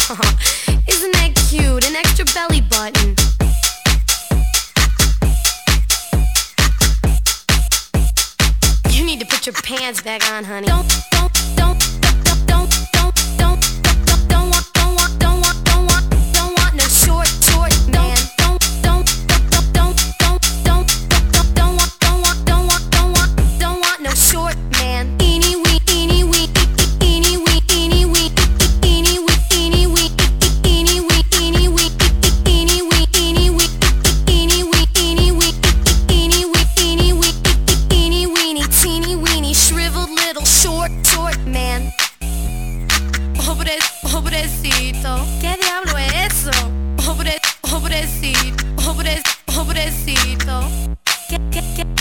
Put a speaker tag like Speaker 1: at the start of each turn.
Speaker 1: Isn't that cute? An extra belly button. You need to put your pants back on, honey. Don't want no short man. Don't want no short man. Eeny wee, eeny wee, eeny wee, eeny wee, eeny wee, eeny wee, eeny wee, eeny wee, eeny wee, eeny wee, eeny wee, eeny wee, eeny wee, eeny wee, eeny weeny, teeny weeny, shriveled little short man. Pobrecito, ¿qué diablo es eso? Pobrecito, pobrecito,